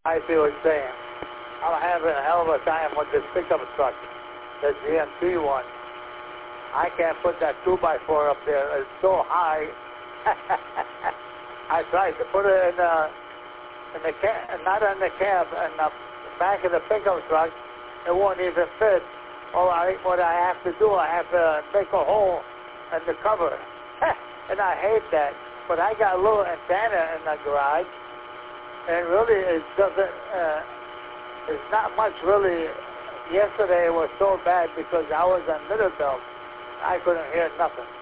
I see what you're saying. I'm having a hell of a time with this pickup truck, the GMC one. I can't put that 2x4 up there. It's so high. I tried to put it in the cab, not in the cab, in the back of the pickup truck. It won't even fit. What I have to do, I have to make a hole in the cover. And I hate that. But I got a little antenna in the garage. And really, it doesn't, it's not much really. Yesterday was so bad because I was on middle belt. I couldn't hear nothing.